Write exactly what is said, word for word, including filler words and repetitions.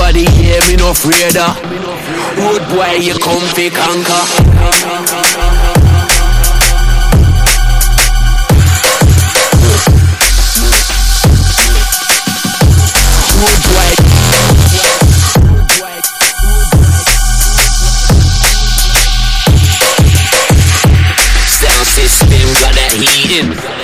Nobody hear me no afraid of. Road boy, you come fi conquer. Road boy. Sound system got that heating.